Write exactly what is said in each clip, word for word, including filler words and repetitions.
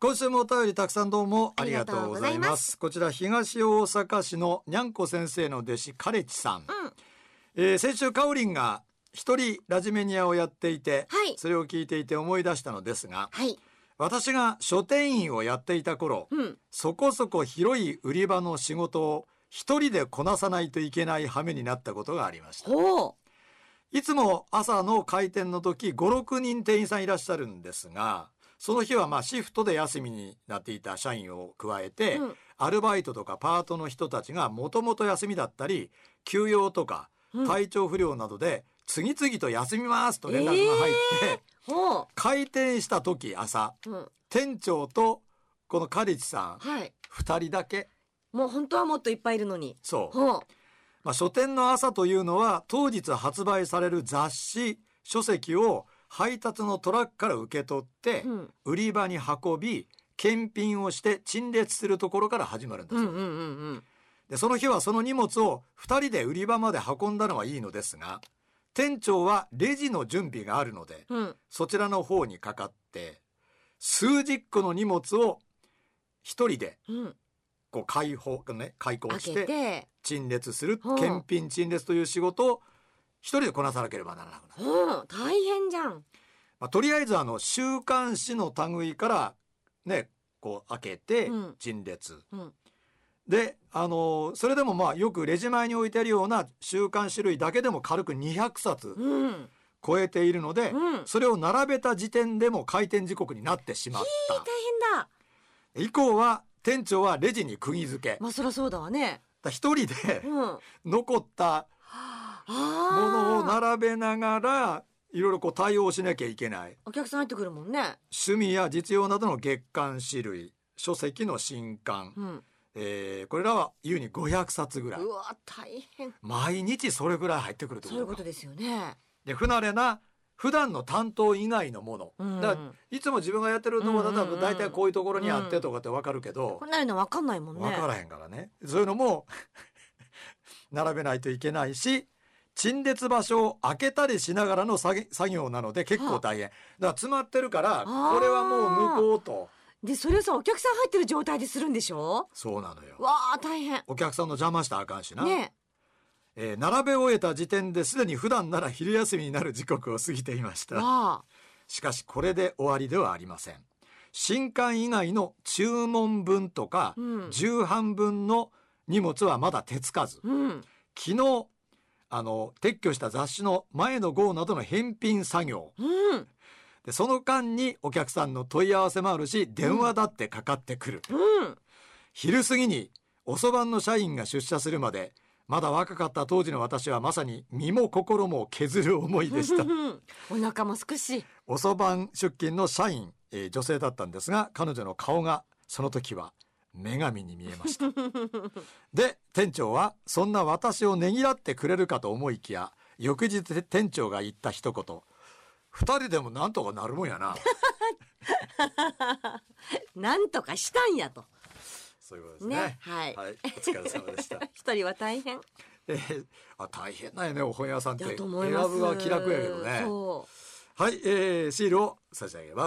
今週もお便りたくさんどうもありがとうございます。こちら東大阪市のにゃんこ先生の弟子カレチさん、うんえー、先週カオリンが一人ラジメニアをやっていて、はい、それを聞いていて思い出したのですが、はい、私が書店員をやっていた頃、うん、そこそこ広い売り場の仕事を一人でこなさないといけない羽目になったことがありました。いつも朝の開店の時ご、ろくにん店員さんいらっしゃるんですが、その日はまあシフトで休みになっていた社員を加えて、うん、アルバイトとかパートの人たちがもともと休みだったり休養とか体調不良などで次々と休みますと連絡が入って、えー、開店した時朝、うん、店長とこのカリチさん、はい、ふたりだけ。 もう本当はもっといっぱいいるのに。 そう、まあ、書店の朝というのは当日発売される雑誌書籍を配達のトラックから受け取って、うん、売り場に運び検品をして陳列するところから始まるんですよ、うんうんうんうん、でその日はその荷物をふたりで売り場まで運んだのはいいのですが、店長はレジの準備があるので、うん、そちらの方にかかって数十個の荷物を一人でこう開放、ね、開口して陳列する、検品陳列という仕事を一人でこなさなければならなくなる、 うん、大変じゃん、 まあ、とりあえずあの週刊誌の類からねこう開けて陳列、うんうん、であのそれでもまあよくレジ前に置いてあるような週刊誌類だけでも軽くにひゃくさつ超えているので、うん、それを並べた時点でも開店時刻になってしまった。 大変だ。 以降は店長はレジに釘付け、 まあそりゃそうだわね。 一人で、うん、残ったものを並べながらいろいろこう対応しなきゃいけない。 お客さん入ってくるもんね。 趣味や実用などの月刊誌類、書籍の新刊、うんえー、これらは優にごひゃくさつぐらい。 うわ大変。 毎日それぐらい入ってくるってこと。 そういうことですよね。 で不慣れな普段の担当以外のもの、うん、だからいつも自分がやってるのもだったら大体こういうところにあってとかって分かるけど、 こんなの分かんないもんね。 分からへんからね。そういうのも並べないといけないし、陳列場所を開けたりしながらの作業なので結構大変だから詰まってるからこれはもう抜こうと。 でそれをさお客さん入ってる状態でするんでしょ。 そうなのよ。 わあ大変。 お客さんの邪魔したらあかんしな、 ねえー、並べ終えた時点ですでに普段なら昼休みになる時刻を過ぎていました。しかしこれで終わりではありません。新刊以外の注文分とか、うん、重版分の荷物はまだ手つかず、うん、昨日あの撤去した雑誌の前の号などの返品作業、うん、でその間にお客さんの問い合わせもあるし電話だってかかってくる、うん、昼過ぎに遅番の社員が出社するまでまだ若かった当時の私はまさに身も心も削る思いでしたお腹もすくし。 遅番出勤の社員、えー、女性だったんですが彼女の顔がその時は女神に見えましたで店長はそんな私をねぎらってくれるかと思いきや翌日店長が言った一言、二人でもなんとかなるもんやななんとかしたんやと。 そういうことですね。ね、はい、はい、お疲れ様でした一人は大変、 えー、あ大変なんやねお本屋さんって選ぶは気楽やけどね。そうはい、えー、シールを差し上げます。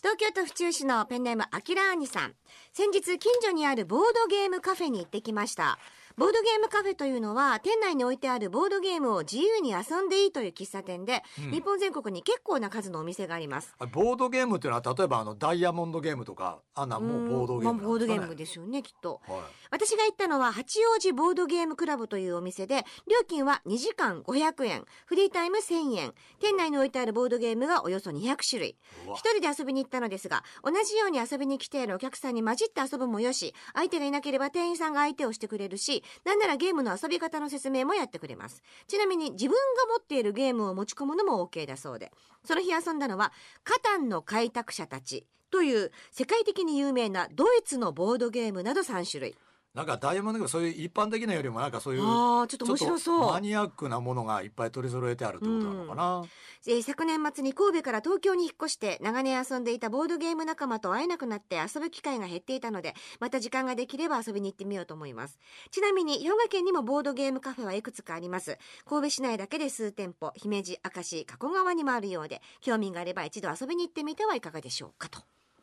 東京都府中市のペンネームあきらあにさん、先日近所にあるボードゲームカフェに行ってきました。ボードゲームカフェというのは店内に置いてあるボードゲームを自由に遊んでいいという喫茶店で、うん、日本全国に結構な数のお店があります。 ボードゲームっていうのは例えばあのダイヤモンドゲームとかあんなもうボードゲームなんですかね。ボードゲームですよねきっと、はい、私が行ったのは八王子ボードゲームクラブというお店で料金はにじかんごひゃくえん、フリータイムせんえん、店内に置いてあるボードゲームがおよそにひゃくしゅるい。一人で遊びに行ったのですが同じように遊びに来ているお客さんに混じって遊ぶもよし、相手がいなければ店員さんが相手をしてくれるし、なんならゲームの遊び方の説明もやってくれます。ちなみに自分が持っているゲームを持ち込むのも OK だそうで、その日遊んだのはカタンの開拓者たちという世界的に有名なドイツのボードゲームなどさんしゅるい。 なんかダイヤモンドゲームそういう一般的なよりもなんかそういうあちょっと面白そうマニアックなものがいっぱい取り揃えてあるってことなのかな、うんえー、昨年末に神戸から東京に引っ越して長年遊んでいたボードゲーム仲間と会えなくなって遊ぶ機会が減っていたのでまた時間ができれば遊びに行ってみようと思います。ちなみに兵庫県にもボードゲームカフェはいくつかあります。神戸市内だけで数店舗、姫路、明石、加古川にもあるようで興味があれば一度遊びに行ってみてはいかがでしょうかと。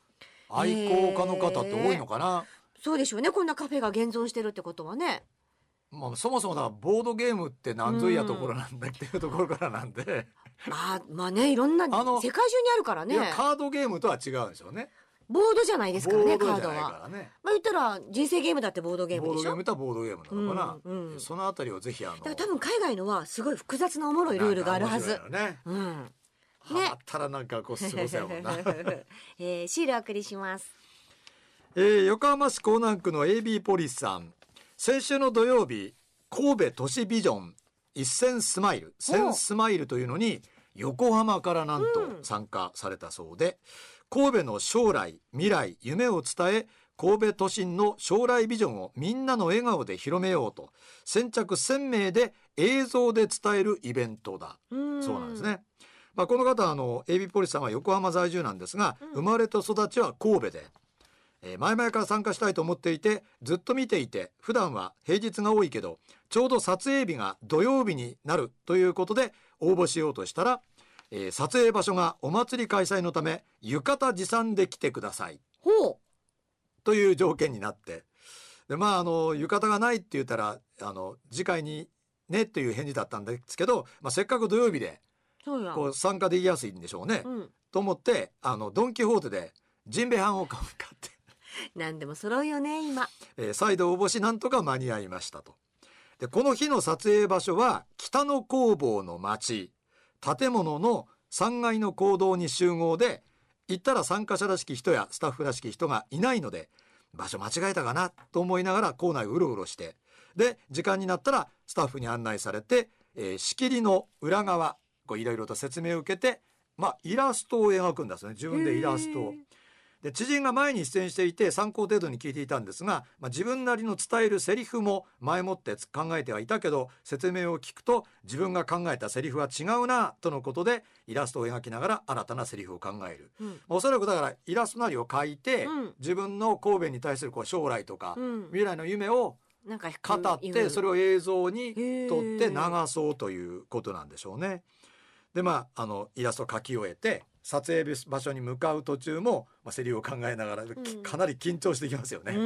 愛好家の方って多いのかな。 そうでしょうね。こんなカフェが現存してるってことはね。 まあ、そもそもだボードゲームって何ぞいやところなんだっていうところからなんで、 まあまあね、いろんな世界中にあるからね。 いやカードゲームとは違うんでしょうね。 ボードじゃないですからね、カードは。 ね、 まあ言ったら人生ゲームだってボードゲームでしょ。 ボードゲームとはボードゲームなのかな、 うんうん、 そのあたりをぜひあの。 だから多分海外のはすごい複雑なおもろいルールがあるはず。 ね。うん。ね。ハマったらなんかこう過ごせやもんな。 えー、シールお送りします。 えー、横浜市港南区の エービー ポリスさん。先週の土曜日、神戸都市ビジョン一銭スマイル、千スマイルというのに横浜からなんと参加されたそうで、うん、神戸の将来、未来、夢を伝え、神戸都心の将来ビジョンをみんなの笑顔で広めようと、先着せんめいで映像で伝えるイベントだ。うん、そうなんですね。まあ、この方あの エービー ポリスさんは横浜在住なんですが、うん、生まれと育ちは神戸で、えー、前々から参加したいと思っていてずっと見ていて、普段は平日が多いけどちょうど撮影日が土曜日になるということで応募しようとしたら、えー、撮影場所がお祭り開催のため浴衣持参で来てくださいほうという条件になって、でまああの浴衣がないって言ったらあの次回にねっていう返事だったんですけど、まあ、せっかく土曜日でこう参加できやすいんでしょうね、うん、と思ってあのドン・キホーテでジンベエハンを買って何でも揃うよね今、 えー、再度応募しなんとか間に合いましたと。でこの日の撮影場所は北野工房の町、建物のさんがいの講堂に集合で、行ったら参加者らしき人やスタッフらしき人がいないので場所間違えたかなと思いながら校内をうろうろして、で時間になったらスタッフに案内されて、えー、仕切りの裏側いろいろと説明を受けて、まあ、イラストを描くんですね。自分でイラストを。で知人が前に出演していて参考程度に聞いていたんですが、まあ、自分なりの伝えるセリフも前もって考えてはいたけど、説明を聞くと自分が考えたセリフは違うなとのことで、イラストを描きながら新たなセリフを考える、うん、おそらくだからイラストなりを描いて、うん、自分の神戸に対するこう将来とか、うん、未来の夢を語ってそれを映像に撮って流そうということなんでしょうね。でまああのイラストを描き終えて撮影場所に向かう途中も、まあ、セリフを考えながら、うん、かなり緊張してきますよね、うん、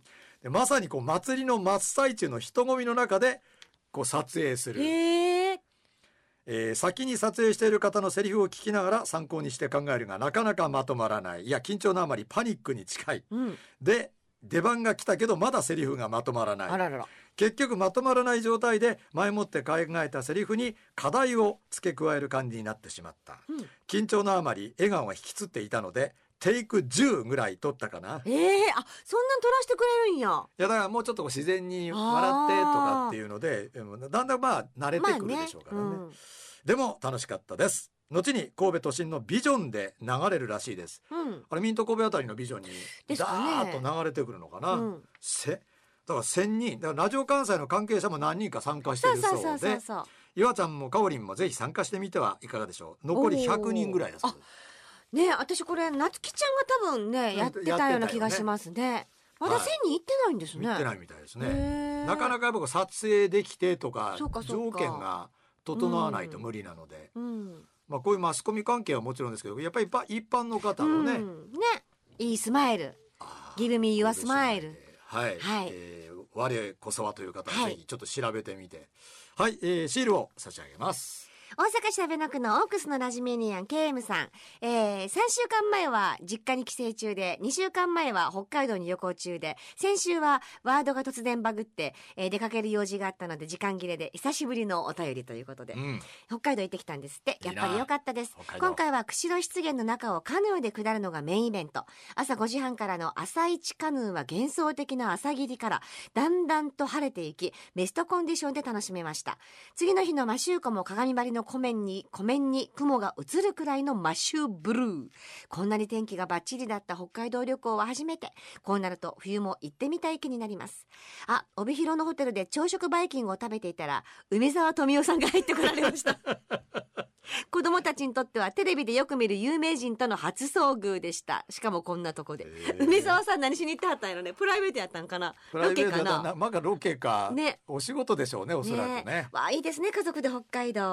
でまさにこう祭りの真っ最中の人混みの中でこう撮影する、えーえー、先に撮影している方のセリフを聞きながら参考にして考えるがなかなかまとまらない、いや緊張のあまりパニックに近い、うん、で出番が来たけどまだセリフがまとまらない、あららら、結局まとまらない状態で前もって考えたセリフに課題を付け加える感じになってしまった、うん、緊張のあまり笑顔が引きつっていたのでテイクじゅうぐらい撮ったかな。 えー、あそんなん撮らせてくれるんや。 いやだからもうちょっと自然に笑ってとかっていうのでだんだんまあ慣れてくるでしょうからね、まあね、うん、でも楽しかったです。後に神戸都心のビジョンで流れるらしいです、うん、あれミント神戸あたりのビジョンにダーッと流れてくるのかな、うん、せだからせんにんだからラジオ関西の関係者も何人か参加しているそうで、岩ちゃんもかおりんもぜひ参加してみてはいかがでしょう。残りひゃくにんぐらいだそうです。 ね、私これなつきちゃんが多分ねやってたような気がしますね。まだせんにん行ってないんですね。 行ってないみたいですね。なかなかやっぱ撮影できてとか条件が整わないと無理なので、うんうん、まあ、こういうマスコミ関係はもちろんですけど、やっぱり一般の方もね、うん、 ね、いいスマイル、ギブミーユアスマイル、 はい、はい、えー、我こそはという方はぜひちょっと調べてみて、はい、はい、えー、シールを差し上げます。 大阪市阿倍野区のオークスのラジメニアン ケーエム さん、えー、さんしゅうかんまえは実家に帰省中で、にしゅうかんまえは北海道に旅行中で、先週はワードが突然バグって、えー、出かける用事があったので時間切れで久しぶりのお便りということで、うん、北海道行ってきたんですって。やっぱり良かったです。今回は釧路湿原の中をカヌーで下るのがメインイベント。朝ごじはんからの朝一カヌーは幻想的な朝霧からだんだんと晴れていき、ベストコンディションで楽しめました。次の日のマシューコも鏡張りの湖面に湖面に雲が映るくらいのマッシューブルー。こんなに天気がバッチリだった北海道旅行は初めて。こうなると冬も行ってみたい気になります。あ、帯広のホテルで朝食バイキングを食べていたら梅沢富美男さんが入ってこられました子供たちにとってはテレビでよく見る有名人との初遭遇でした。しかもこんなとこで、梅沢さん何しに行ってはったんやろね。プライベートやったんかな、ロケかな、 まあロケか、ね、お仕事でしょうね、おそらくね。 ね、わあいいですね、家族で北海道。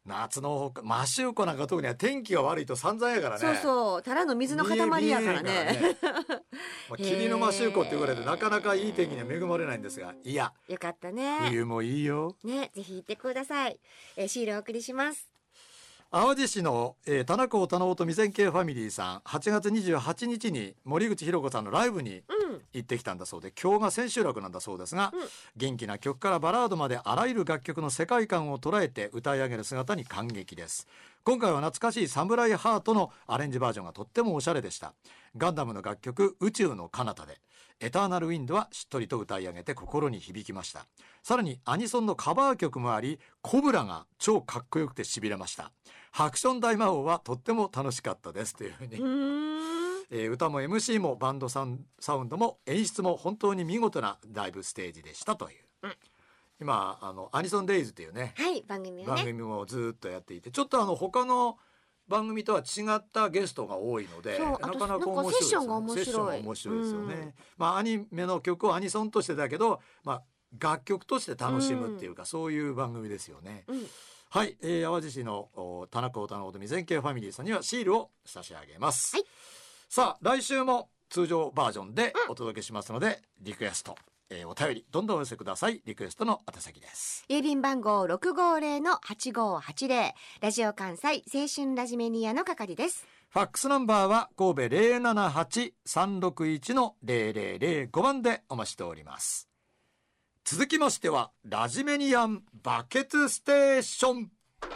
夏のマシューコなんか特には天気が悪いと散々やからね。 そうそう、ただの水の塊やからね。 まあ、霧のマシューコって言われてなかなかいい天気には恵まれないんですが、いやよかったね。 冬もいいよね、ぜひ行ってください。えー、シールお送りします。 淡路市の、えー、田中尾棚尾と未然系ファミリーさん、はちがつにじゅうはちにちに森口博子さんのライブに行ってきたんだそうで、今日が千秋楽なんだそうですが、うん、元気な曲からバラードまであらゆる楽曲の世界観を捉えて歌い上げる姿に感激です。今回は懐かしいサムライハートのアレンジバージョンがとってもおしゃれでした。ガンダムの楽曲宇宙の彼方でエターナルウィンドはしっとりと歌い上げて心に響きました。さらにアニソンのカバー曲もあり、コブラが超かっこよくてしびれました。ハクション大魔王はとっても楽しかったですというふうに、うーん、えー、歌も エムシー もバンドサウンドも演出も本当に見事なライブステージでしたという、うん、今あのアニソンデイズっていうね、 はい、番組をね、 番組もずっとやっていて、ちょっとあの他の番組とは違ったゲストが多いので、なかなか面白いですよね。セッションが面白い。セッションが面白いですよね、うん、まあアニメの曲をアニソンとしてだけど、まあ楽曲として楽しむっていうか、うん、そういう番組ですよね、うん、はい、えー、淡路市の田中尾棚尾と未然系ファミリーさんにはシールを差し上げます、はい、さあ来週も通常バージョンでお届けしますので、うん、リクエスト、えー、お便りどんどんお寄せください。リクエストの宛先です。 郵便番号 ろくごーぜろのはちごーはちぜろ、ラジオ関西青春ラジメニアの係です。 ファックスナンバーは神戸 ゼロななはち さんろくいち のゼロゼロゼロご 番でお待ちしております。続きましてはラジメニアンバケツステーション。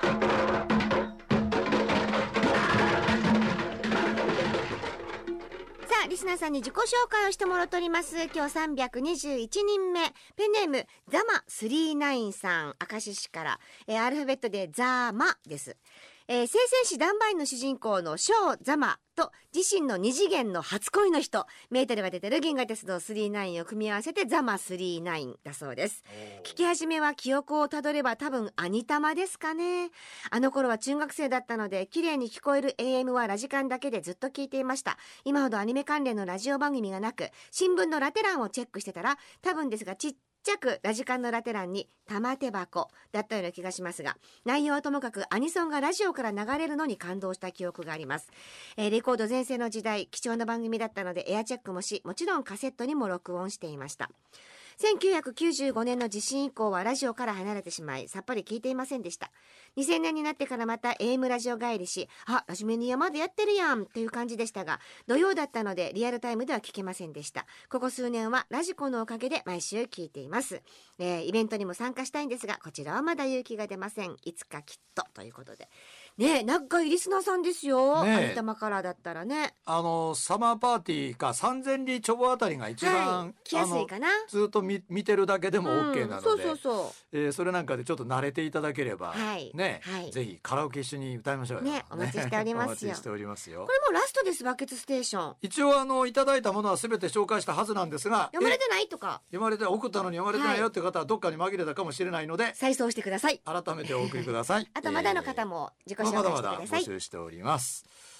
さあリスナーさんに自己紹介をしてもらっております。今日さんびゃくにじゅういちにんめ、ペンネームザマスリーナインさん、明石市から、えー、アルファベットでザマです。えー、聖戦士ダンバインの主人公のショー・ザマと自身の二次元の初恋の人、メーテルが出てる銀河鉄道スリーナインを組み合わせてザマスリーナインだそうです。聞き始めは記憶をたどれば多分アニタマですかね。あの頃は中学生だったので綺麗に聞こえる エーエム はラジカンだけでずっと聞いていました。今ほどアニメ関連のラジオ番組がなく、新聞のラテ欄をチェックしてたら、多分ですがちっちっちゃくラジカンのラテ欄に玉手箱だったような気がしますが、内容はともかくアニソンがラジオから流れるのに感動した記憶があります、えー、レコード全盛の時代、貴重な番組だったのでエアチェックもし、もちろんカセットにも録音していました。せんきゅうひゃくきゅうじゅうごねんの地震以降はラジオから離れてしまい、さっぱり聞いていませんでした。にせんねんになってからまた エーエム ラジオ帰りし、あ、ラジメニアまでやってるやんっていう感じでしたが、土曜だったのでリアルタイムでは聞けませんでした。ここ数年はラジコのおかげで毎週聞いています、えー、イベントにも参加したいんですが、こちらはまだ勇気が出ません。いつかきっとということでね、長いリスナーさんですよ、ね、アニタマカラーだったらね、 あのサマーパーティーか三千里チョボあたりが一番、 はい、来やすいかな。 ずっと 見, 見てるだけでも OK なので、うん、そうそうそう、 えー、それなんかでちょっと慣れていただければ、はいね、はい、ぜひカラオケ一緒に歌いましょうよ、 ね、お待ちしておりますよお待ちしておりますよ。 これもラストです。バケツステーション、 一応あのいただいたものは全て紹介したはずなんですが、 読まれてないとか、 読まれて送ったのに読まれてないよって方はどっかに紛れたかもしれないので、 再送してください。 改めてお送りくださいあとまだの方も自己紹介してください。 まだまだ募集しております。